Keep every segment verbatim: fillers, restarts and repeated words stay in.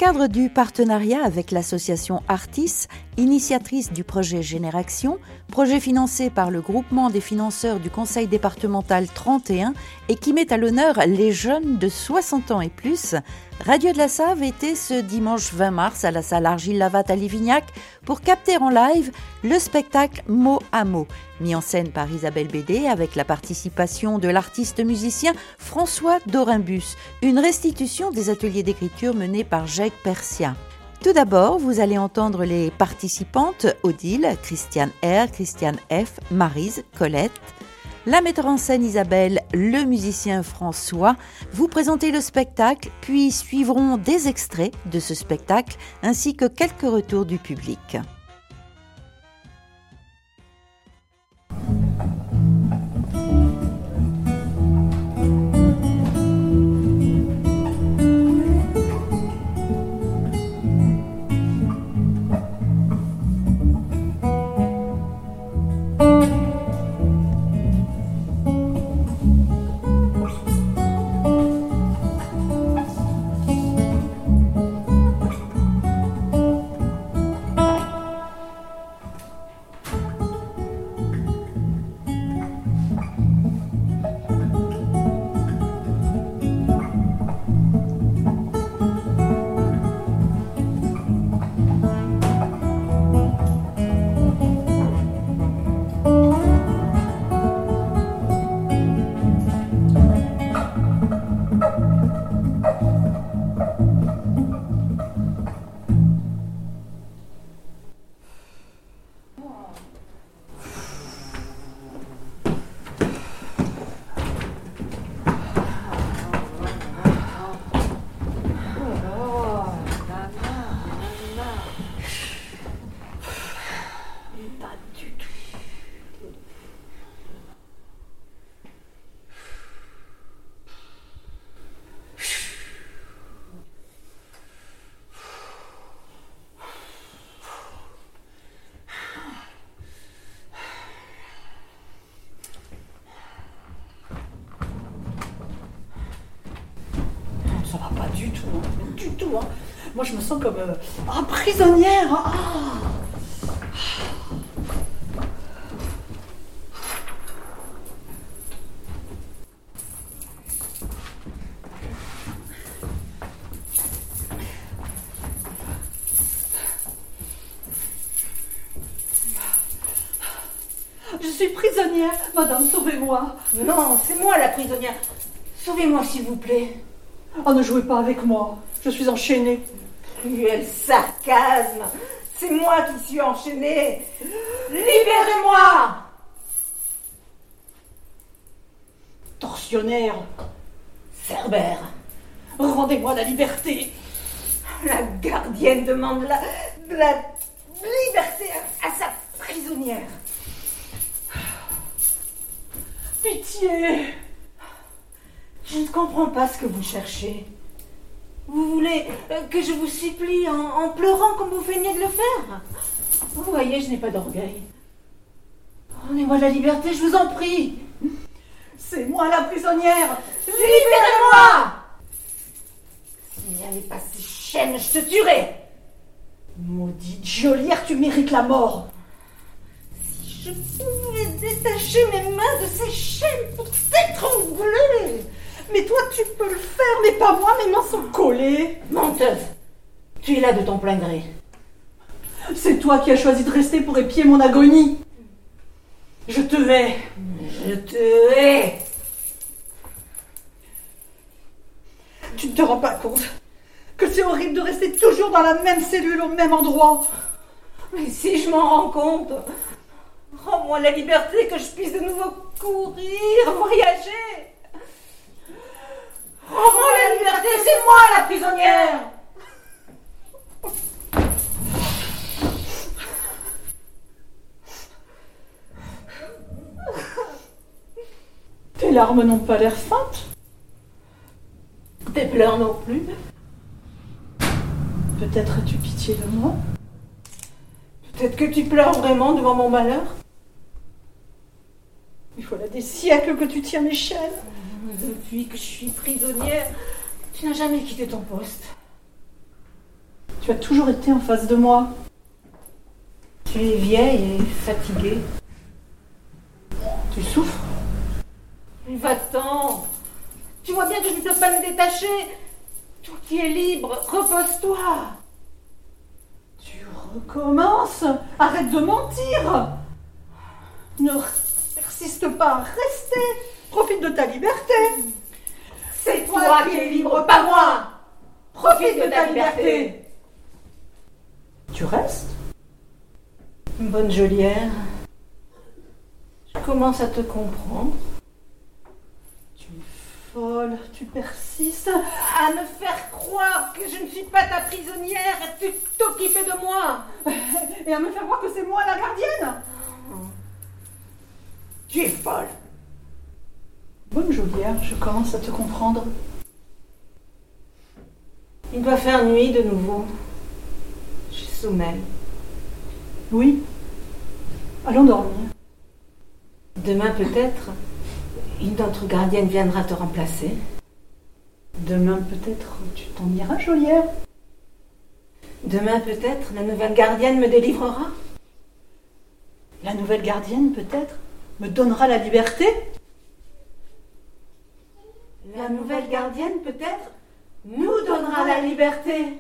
cadre du partenariat avec l'association Artis, initiatrice du projet Génération, projet financé par le groupement des financeurs du conseil départemental trente et un et qui met à l'honneur les jeunes de soixante ans et plus, Radio de la Save était ce dimanche vingt mars à la salle Argile-Lavatte à Livignac pour capter en live le spectacle Mot à mot, mis en scène par Isabelle Bédé avec la participation de l'artiste musicien François Dorimbus, une restitution des ateliers d'écriture menés par Jacques Persia. Tout d'abord, vous allez entendre les participantes Odile, Christiane R, Christiane F, Maryse, Colette, la metteur en scène Isabelle, le musicien François, vous présentez le spectacle, puis suivront des extraits de ce spectacle ainsi que quelques retours du public. Ça va pas du tout, hein. Du tout. Hein. Moi, je me sens comme euh, ah, prisonnière. Ah. Je suis prisonnière. Madame, sauvez-moi. Non, c'est moi la prisonnière. Sauvez-moi, s'il vous plaît. Oh, ne jouez pas avec moi. Je suis enchaînée. Cruel sarcasme. C'est moi qui suis enchaînée. Libérez-moi. Tortionnaire. Cerbère. Rendez-moi la liberté. La gardienne demande la, de la liberté à, à sa prisonnière. Pitié. Je ne comprends pas ce que vous cherchez. Vous voulez que je vous supplie en, en pleurant comme vous feignez de le faire? Vous voyez, je n'ai pas d'orgueil. Rendez-moi la liberté, je vous en prie. C'est moi la prisonnière. Libérez-moi! S'il n'y avait pas ces chaînes, je te tuerais. Maudite geôlière, tu mérites la mort. Si je pouvais détacher mes mains de ces chaînes pour t'étrangler. Mais toi, tu peux le faire, mais pas moi, mes mains sont collées. Menteuse, tu es là de ton plein gré. C'est toi qui as choisi de rester pour épier mon agonie. Je te hais. Je te hais. Tu ne te rends pas compte que c'est horrible de rester toujours dans la même cellule, au même endroit. Mais si je m'en rends compte, rends-moi la liberté que je puisse de nouveau courir, voyager. Rends-moi la liberté, c'est moi la prisonnière. Tes larmes n'ont pas l'air feintes. Tes pleurs non plus. Peut-être as-tu pitié de moi? Peut-être que tu pleures vraiment devant mon malheur. Il voilà des siècles que tu tiens les chaînes. Depuis que je suis prisonnière, tu n'as jamais quitté ton poste. Tu as toujours été en face de moi. Tu es vieille et fatiguée. Tu souffres? Va-t'en. Tu vois bien que je ne peux pas me détacher. Tout qui est libre, repose-toi. Tu recommences. Arrête de mentir. Ne persiste pas, restez. Profite de ta liberté. C'est toi qui es libre, pas moi. Profite de ta liberté. Tu restes? Bonne geôlière. Je commence à te comprendre. Tu es folle, tu persistes. À me faire croire que je ne suis pas ta prisonnière et tu t'occupes de moi. Et à me faire croire que c'est moi la gardienne. Tu es folle. Bonne geôlière, je commence à te comprendre. Il doit faire nuit de nouveau. Je sommeille. Oui. Allons dormir. Demain peut-être, une autre gardienne viendra te remplacer. Demain peut-être tu t'en iras, geôlière. Demain peut-être la nouvelle gardienne me délivrera. La nouvelle gardienne peut-être me donnera la liberté. La nouvelle gardienne peut-être nous donnera la liberté.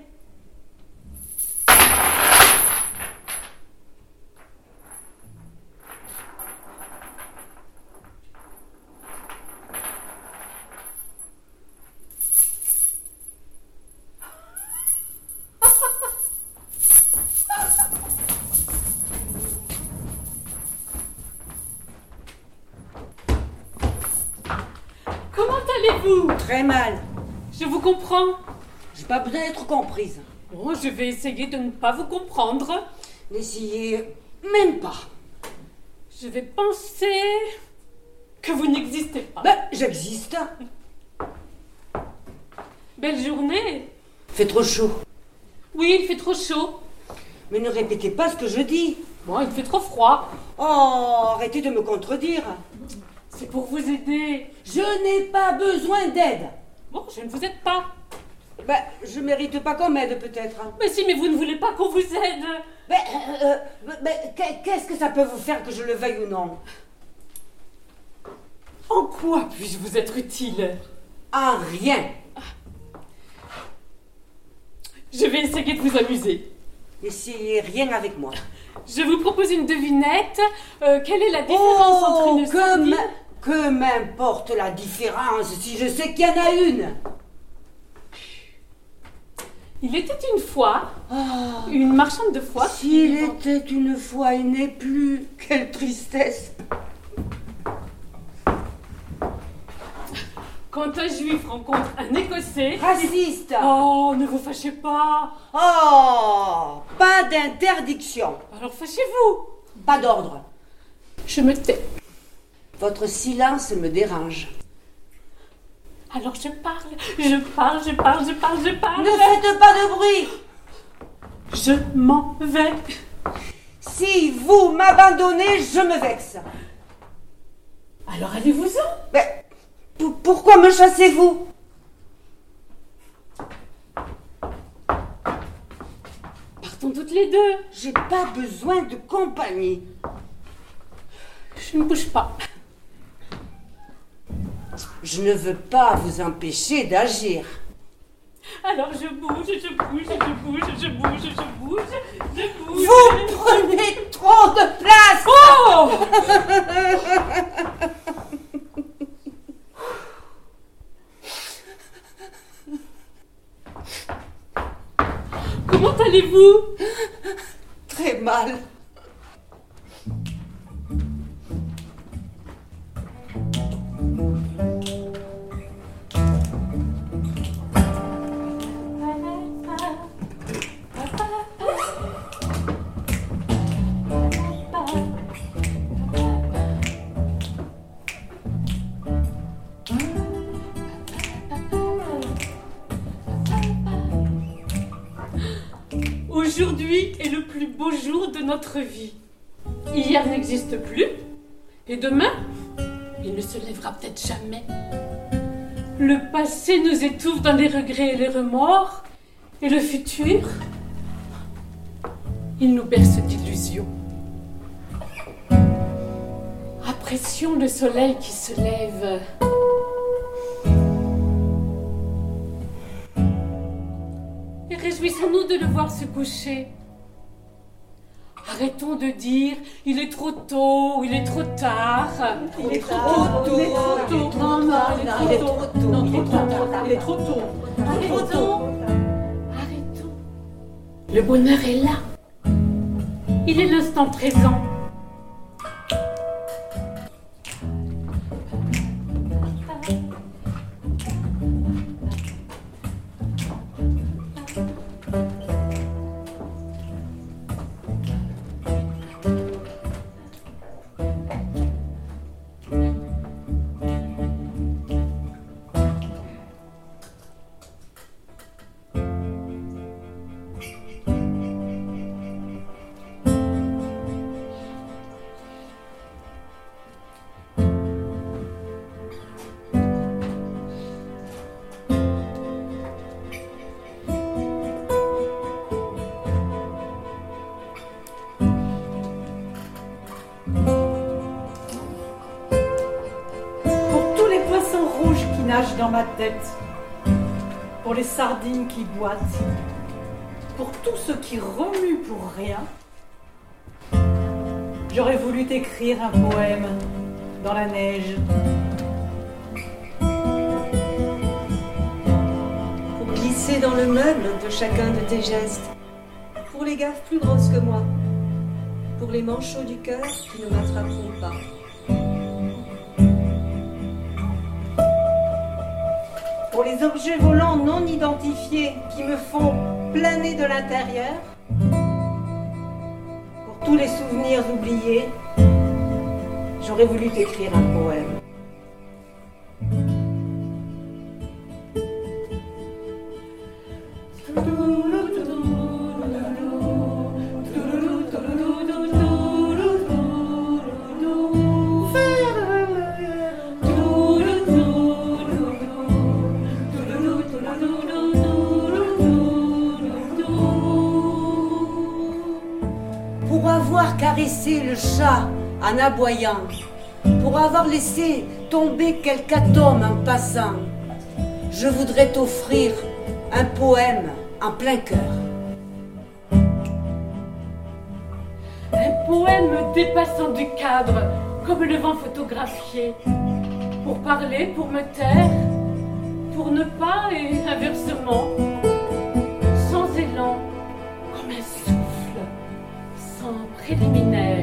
Comment allez-vous? Très mal. Je vous comprends. J'ai pas besoin d'être comprise. Oh, je vais essayer de ne pas vous comprendre. N'essayez même pas. Je vais penser que vous n'existez pas. Ben, j'existe. Belle journée. Fait trop chaud. Oui, il fait trop chaud. Mais ne répétez pas ce que je dis. Bon, il fait trop froid. Oh, arrêtez de me contredire. C'est pour vous aider. Je n'ai pas besoin d'aide. Bon, je ne vous aide pas. Ben, je mérite pas qu'on m'aide peut-être. Mais si, mais vous ne voulez pas qu'on vous aide. Ben, euh, ben, qu'est-ce que ça peut vous faire que je le veuille ou non? En quoi puis-je vous être utile? En rien. Je vais essayer de vous amuser. N'essayez rien avec moi. Je vous propose une devinette. Euh, quelle est la différence Oh, entre une que, sardine... que m'importe la différence si je sais qu'il y en a une. Il était une fois Oh, une marchande de foie. s'il était une fois, il n'est plus. Quelle tristesse. Quand un juif rencontre un écossais... Raciste. Oh, ne vous fâchez pas. Oh, pas d'interdiction. Alors fâchez-vous. Pas d'ordre. Je me tais. Votre silence me dérange. Alors je parle, je parle, je parle, je parle, je parle. Ne faites pas de bruit. Je m'en vais. Si vous m'abandonnez, je me vexe. Alors allez-vous-en. Mais p- pourquoi me chassez-vous? Partons toutes les deux. J'ai pas besoin de compagnie. Je ne bouge pas. Je ne veux pas vous empêcher d'agir. Alors je bouge, je bouge, je bouge, je bouge, je bouge, je bouge. Vous prenez trop de place. Oh! Comment allez-vous? Très mal. Aujourd'hui est le plus beau jour de notre vie. Hier n'existe plus, et demain, il ne se lèvera peut-être jamais. Le passé nous étouffe dans les regrets et les remords, et le futur il nous berce d'illusions. Apprécions le soleil qui se lève. Et réjouissons-nous de le voir se coucher. Arrêtons de dire « il est trop tôt » ou « il est trop tard ». Il est trop tôt, il est trop tôt. Non, non, il est trop tôt. Non, il est trop tôt. Il est trop tôt. Arrêtons. Arrêtons. Le bonheur est là. Il est l'instant présent. Dans ma tête, pour les sardines qui boitent, pour tout ce qui remue pour rien, j'aurais voulu t'écrire un poème dans la neige. Pour glisser dans le meuble de chacun de tes gestes, pour les gaffes plus grosses que moi, pour les manchots du cœur qui ne m'attraperont pas. Pour les objets volants non identifiés qui me font planer de l'intérieur. Pour tous les souvenirs oubliés, j'aurais voulu t'écrire un poème. Caresser le chat en aboyant, pour avoir laissé tomber quelque atome en passant, je voudrais t'offrir un poème en plein cœur. Un poème dépassant du cadre, comme le vent photographié, pour parler, pour me taire, pour ne pas et inversement, sans élan, comme un souffle, sans préliminaire.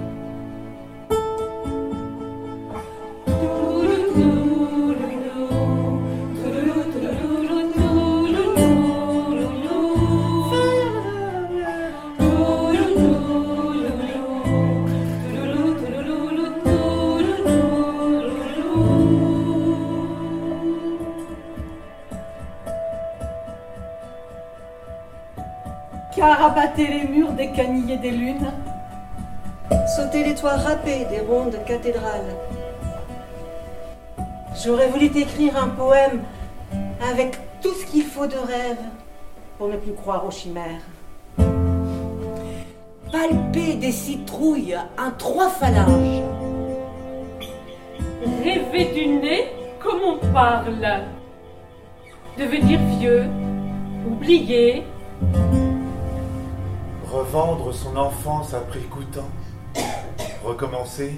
Carabater les murs des canillés des lunes, sauter les toits râpés des rondes cathédrales. J'aurais voulu t'écrire un poème avec tout ce qu'il faut de rêve pour ne plus croire aux chimères. Palper des citrouilles en trois phalanges. Rêver du nez comme on parle. Devenir vieux, oublier. Revendre son enfance à prix coûtant. Recommencer.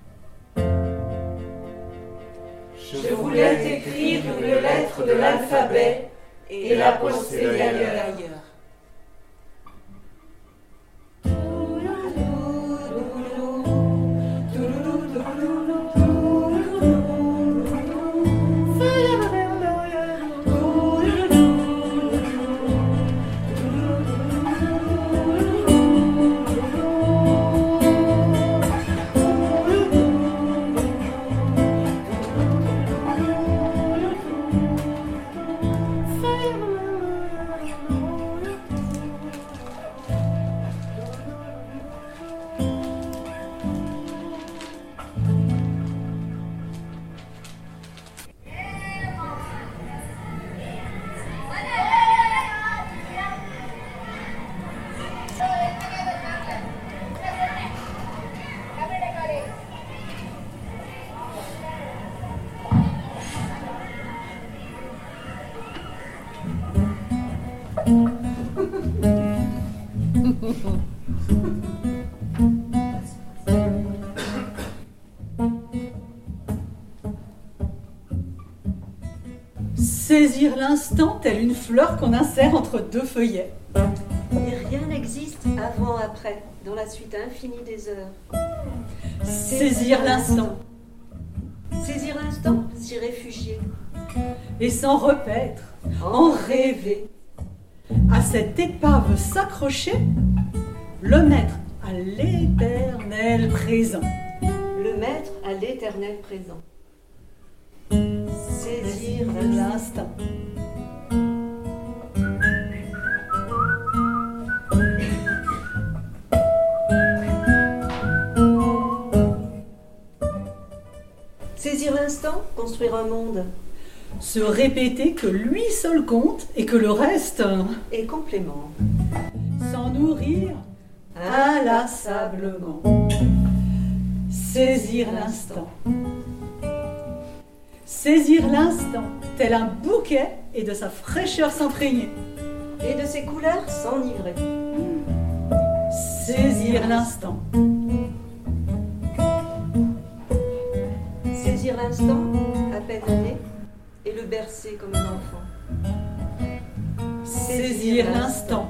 Je voulais t'écrire une lettre de l'alphabet et la poster d'ailleurs. Saisir l'instant tel une fleur qu'on insère entre deux feuillets. Et rien n'existe avant-après, dans la suite infinie des heures. Saisir l'instant. Saisir l'instant, s'y réfugier. Et s'en repaître, en rêver. À cette épave s'accrocher, le mettre à l'éternel présent. Le mettre à l'éternel présent. Saisir l'instant. Saisir l'instant, construire un monde. Se répéter que lui seul compte et que le reste est complément. S'en nourrir inlassablement. Saisir l'instant. Saisir l'instant, tel un bouquet et de sa fraîcheur s'imprégner. Et de ses couleurs s'enivrer. Saisir l'instant. Saisir l'instant, à peine né, et le bercer comme un enfant. Saisir l'instant.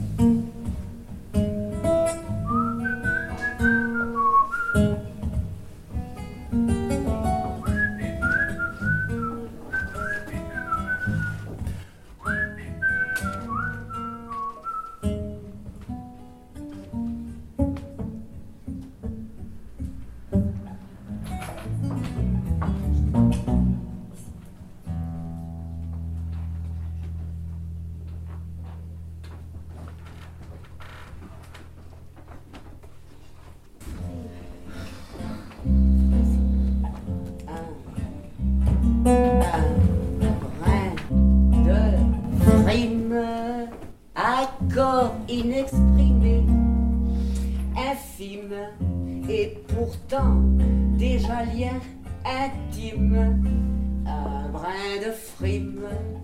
Accord inexprimé, infime, et pourtant déjà lien intime, un brin de frime.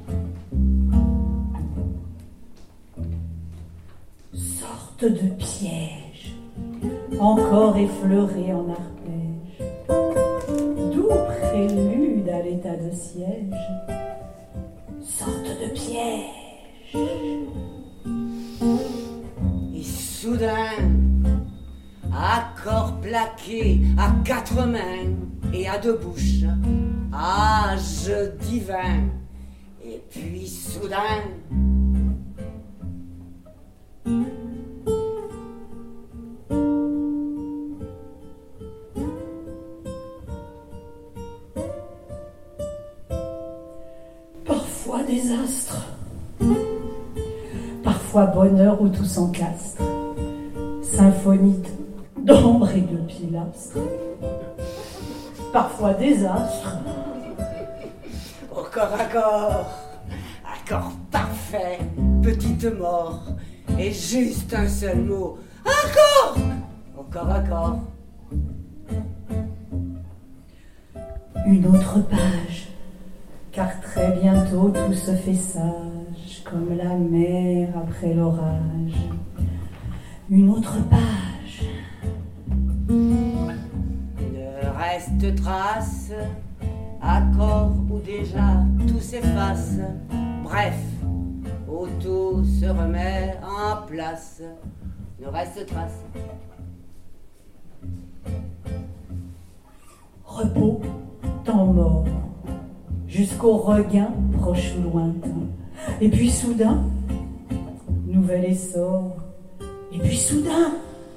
Sorte de piège, encore effleuré en arpège, doux prélude à l'état de siège, sorte de piège. Et soudain, accord plaqué à quatre mains et à deux bouches, âge divin, et puis soudain, parfois désastre, parfois bonheur où tout s'encastre, symphonie d'ombre et de pilastres, parfois désastre, au corps à corps, accord parfait, petite mort, et juste un seul mot, accord, au corps à corps. Une autre page, car très bientôt tout se fait sage, comme la mer après l'orage. Une autre page. Ne reste trace, accord où déjà tout s'efface. Bref, auto se remet en place. Ne reste trace. Repos, temps mort, jusqu'au regain proche ou lointain. Et puis soudain, nouvel essor. Et puis soudain,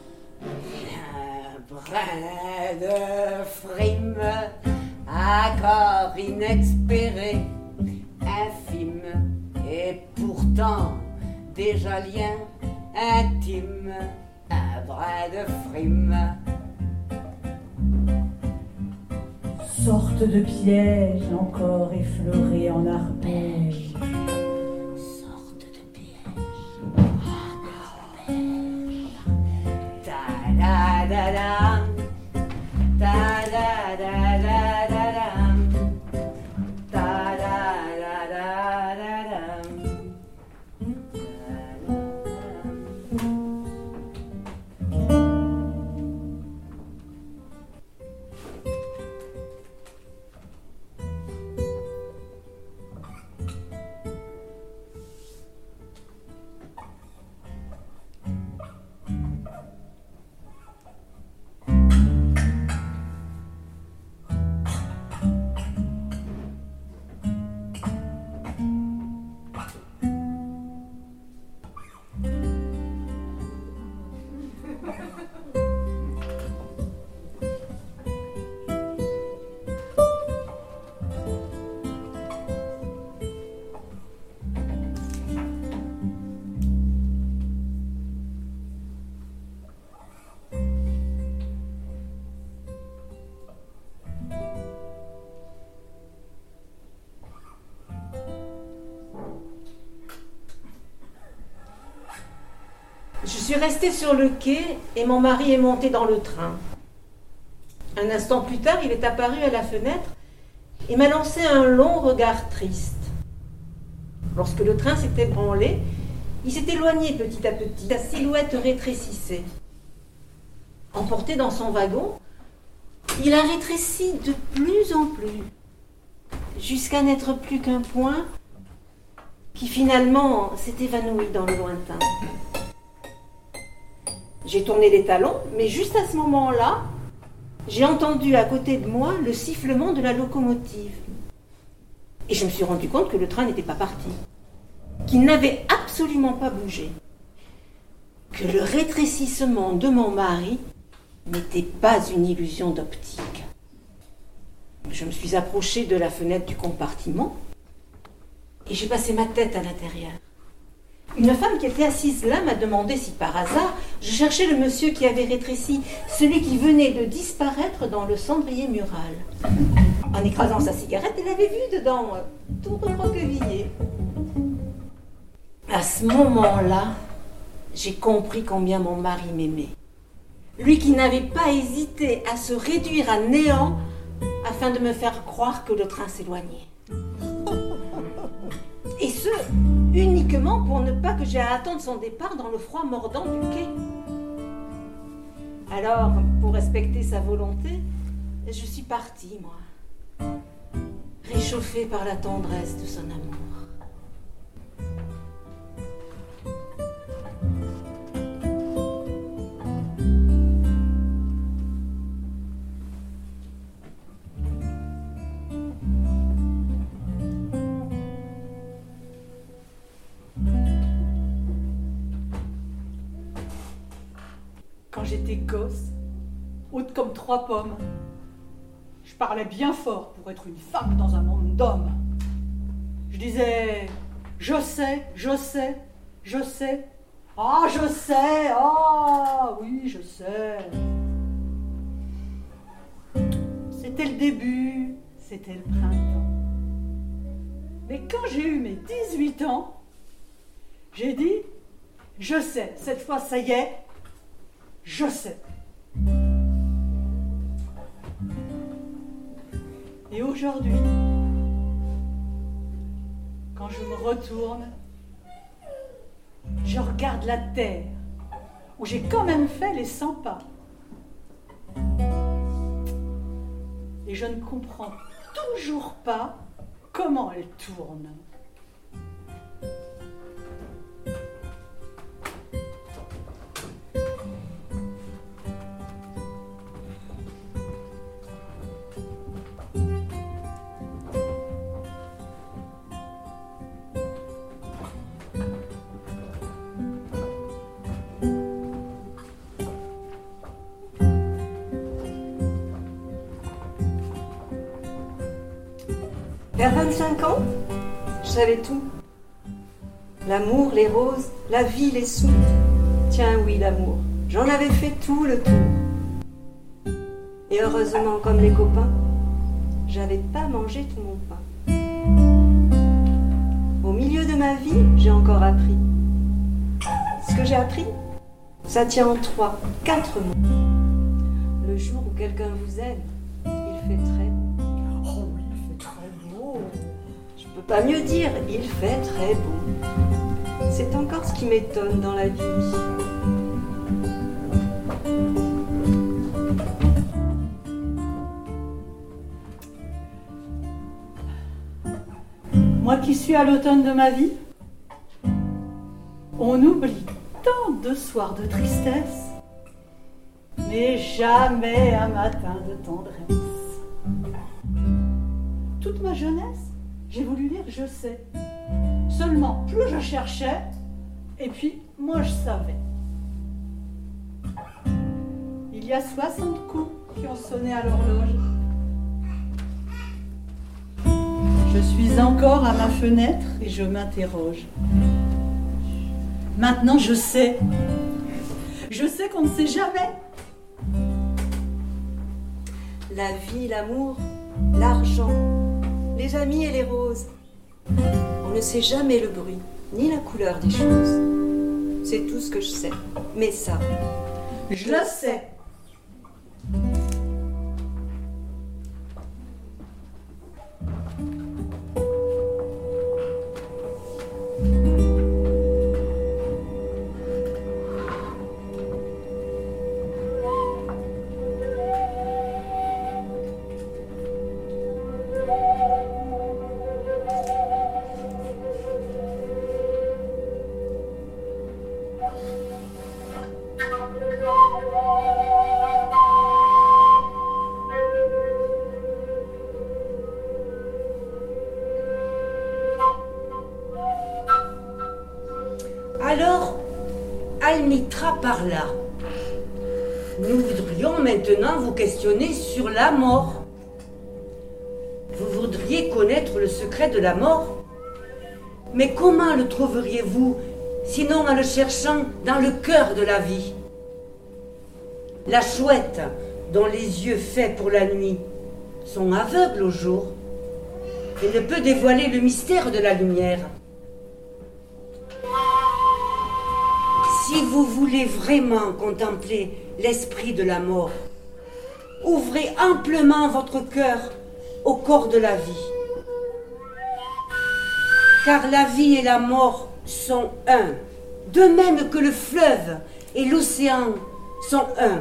un brin de frime, accord inexpéré, infime, et pourtant déjà lien intime, un brin de frime. sorte de piège encore effleuré en arpège. Sorte de piège, encore piège. Ta da da da, ta da da da da da, ta da da da da da. Je suis restée sur le quai et mon mari est monté dans le train. Un instant plus tard, il est apparu à la fenêtre et m'a lancé un long regard triste. Lorsque le train s'est ébranlé, il s'est éloigné petit à petit, sa silhouette rétrécissait. Emporté dans son wagon, il a rétréci de plus en plus, jusqu'à n'être plus qu'un point qui finalement s'est évanoui dans le lointain. J'ai tourné les talons, mais juste à ce moment-là, j'ai entendu à côté de moi le sifflement de la locomotive. Et je me suis rendu compte que le train n'était pas parti, qu'il n'avait absolument pas bougé, que le rétrécissement de mon mari n'était pas une illusion d'optique. Je me suis approchée de la fenêtre du compartiment et j'ai passé ma tête à l'intérieur. Une femme qui était assise là m'a demandé si par hasard je cherchais le monsieur qui avait rétréci, celui qui venait de disparaître dans le cendrier mural. En écrasant sa cigarette, elle avait vu dedans tout recroquevillé. À ce moment-là, j'ai compris combien mon mari m'aimait. Lui qui n'avait pas hésité à se réduire à néant afin de me faire croire que le train s'éloignait. Et ce, uniquement pour ne pas que j'aie à attendre son départ dans le froid mordant du quai. Alors, pour respecter sa volonté, je suis partie, moi, réchauffée par la tendresse de son amour. Quand j'étais gosse, haute comme trois pommes, je parlais bien fort pour être une femme dans un monde d'hommes. Je disais « je sais, je sais, je sais, ah je sais, ah oui je sais ». C'était le début, c'était le printemps. Mais quand j'ai eu mes dix-huit ans, j'ai dit « je sais, cette fois ça y est, je sais ». Et aujourd'hui, quand je me retourne, je regarde la terre où j'ai quand même fait les cent pas. Et je ne comprends toujours pas comment elle tourne. Vers vingt-cinq ans, je savais tout. L'amour, les roses, la vie, les sous. Tiens, oui, l'amour. J'en avais fait tout le tour. Et heureusement, comme les copains, j'avais pas mangé tout mon pain. Au milieu de ma vie, j'ai encore appris. Ce que j'ai appris, ça tient en trois, quatre mots. Le jour où quelqu'un vous aime, il fait très beau. Je peux pas mieux dire, il fait très beau. C'est encore ce qui m'étonne dans la vie. Moi qui suis à l'automne de ma vie, on oublie tant de soirs de tristesse, mais jamais un matin de tendresse. Toute ma jeunesse, j'ai voulu dire je sais. Seulement, plus je cherchais, et puis moi je savais. Il y a soixante coups qui ont sonné à l'horloge. Je suis encore à ma fenêtre et je m'interroge. Maintenant je sais. Je sais qu'on ne sait jamais. La vie, l'amour, l'argent, les amis et les roses. On ne sait jamais le bruit, ni la couleur des choses. C'est tout ce que je sais. Mais ça, Je le sais. Alors, Almitra parla. Nous voudrions maintenant vous questionner sur la mort. Vous voudriez connaître le secret de la mort? Mais comment le trouveriez-vous, sinon en le cherchant dans le cœur de la vie? La chouette, dont les yeux faits pour la nuit sont aveugles au jour, et ne peut dévoiler le mystère de la lumière. Si vous voulez vraiment contempler l'esprit de la mort, ouvrez amplement votre cœur au corps de la vie. Car la vie et la mort sont un, de même que le fleuve et l'océan sont un.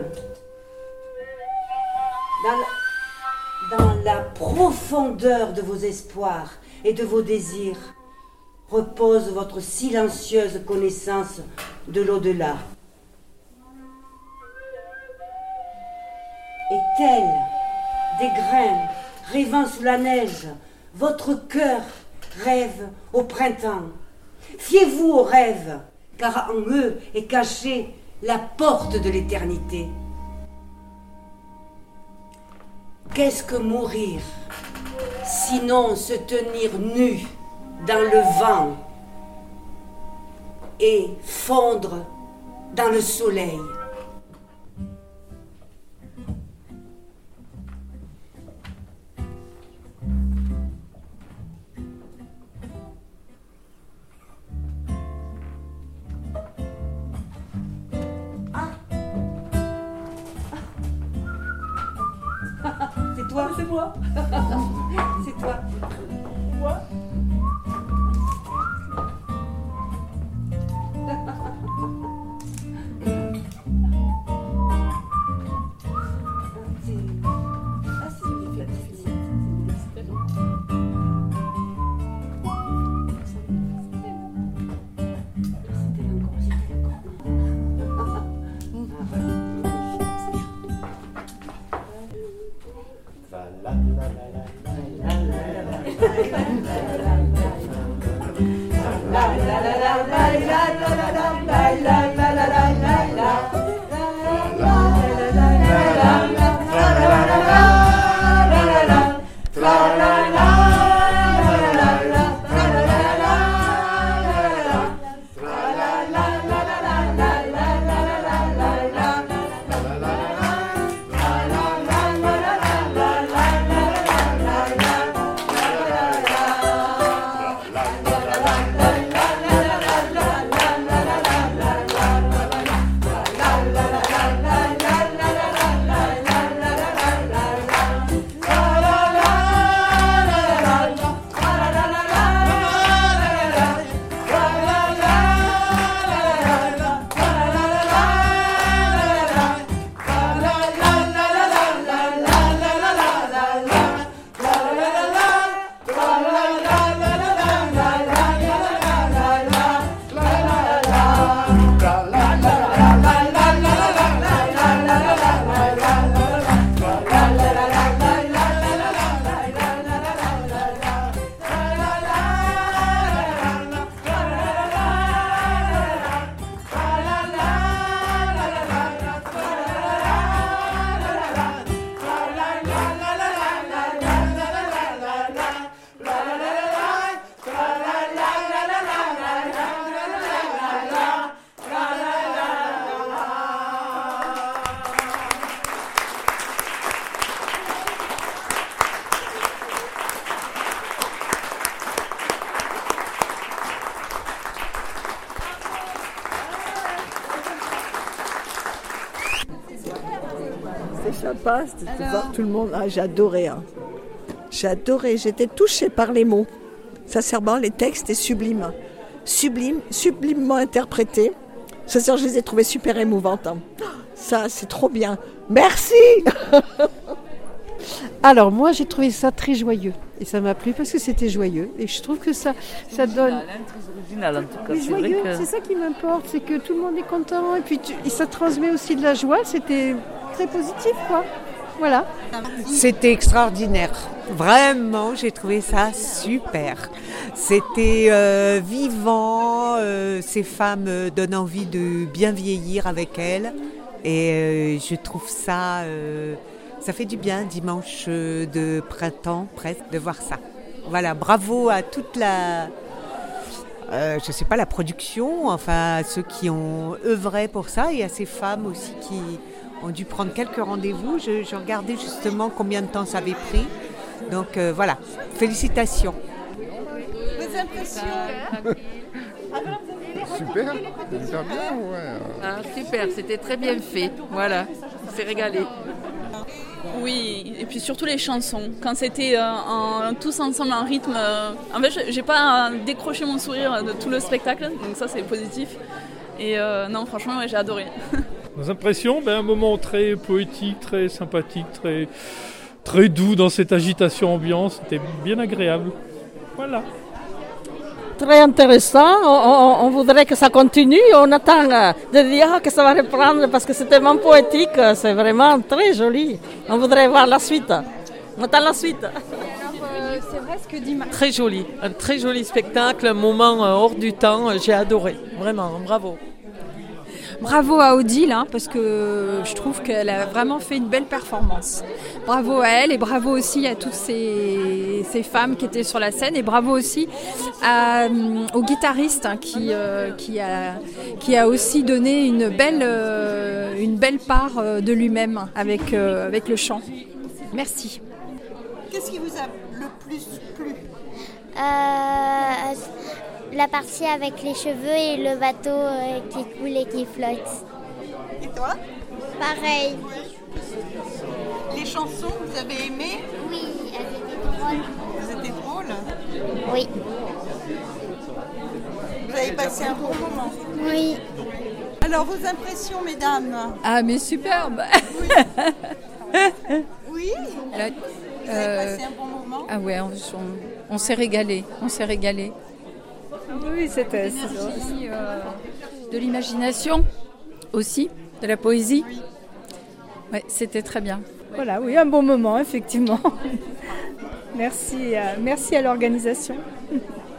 Dans la, dans la profondeur de vos espoirs et de vos désirs repose votre silencieuse connaissance de l'au-delà. Et tel des grains rêvant sous la neige, votre cœur rêve au printemps. Fiez-vous aux rêves, car en eux est cachée la porte de l'éternité. Qu'est-ce que mourir, sinon se tenir nu dans le vent et fondre dans le soleil? c'est toi. C'est moi. C'est toi. Moi. pas, c'était de voir tout le monde. Ah, j'ai adoré. Hein. J'ai adoré, j'étais touchée par les mots. Sincèrement, les textes étaient sublimes. Sublimes, sublimement interprétés. Sincèrement, je les ai trouvés super émouvantes. Hein. Ça, c'est trop bien. Merci. Alors moi j'ai trouvé ça très joyeux et ça m'a plu parce que c'était joyeux et je trouve que ça, ça donne... Très original en tout cas. Mais c'est joyeux, vrai que... c'est ça qui m'importe, c'est que tout le monde est content et puis tu... et ça transmet aussi de la joie, c'était très positif quoi. Voilà. C'était extraordinaire. Vraiment, j'ai trouvé ça super. C'était euh, vivant, euh, ces femmes euh, donnent envie de bien vieillir avec elles et euh, je trouve ça... Euh, Ça fait du bien, dimanche de printemps, presque, de voir ça. Voilà, bravo à toute la, euh, je sais pas, la production, enfin, ceux qui ont œuvré pour ça, et à ces femmes aussi qui ont dû prendre quelques rendez-vous. Je, je regardais justement combien de temps ça avait pris. Donc euh, voilà, félicitations. Vos impressions? Super, super bien, ouais. Ah, super, c'était très bien fait, voilà, on s'est régalé. Oui, et puis surtout les chansons. Quand c'était euh, en, tous ensemble en rythme, euh, en fait, j'ai pas décroché mon sourire de tout le spectacle, donc ça c'est positif. Et euh, non, franchement, ouais, j'ai adoré. Nos impressions, ben, un moment très poétique, très sympathique, très, très doux dans cette agitation ambiance. C'était bien agréable. Voilà. Très intéressant, on, on, on voudrait que ça continue, on attend de dire que ça va reprendre parce que c'est tellement poétique, c'est vraiment très joli. On voudrait voir la suite, on attend la suite. Alors, euh, c'est vrai ce que dit Ma... Très joli, un très joli spectacle, un moment hors du temps, j'ai adoré, vraiment, bravo. Bravo à Odile, hein, parce que je trouve qu'elle a vraiment fait une belle performance. Bravo à elle et bravo aussi à toutes ces, ces femmes qui étaient sur la scène et bravo aussi à, au guitariste hein, qui, euh, qui, a, qui a aussi donné une belle, euh, une belle part euh, de lui-même avec, euh, avec le chant. Merci. Qu'est-ce qui vous a le plus plu? euh, La partie avec les cheveux et le bateau euh, qui coule et qui flotte. Et toi? Pareil. Les chansons, vous avez aimé? Oui, elles étaient drôles. Elles étaient drôles? Oui. Vous avez passé un bon moment? Oui. Alors, vos impressions, mesdames? Ah, mais superbe. Oui. Oui. Là, vous avez euh, passé un bon moment? Ah ouais, on, on, on s'est régalé, on s'est régalé. Oui, c'était euh, de l'imagination aussi, de la poésie. Oui. Ouais, c'était très bien. Voilà, oui, un bon moment, effectivement. Merci, euh, merci à l'organisation.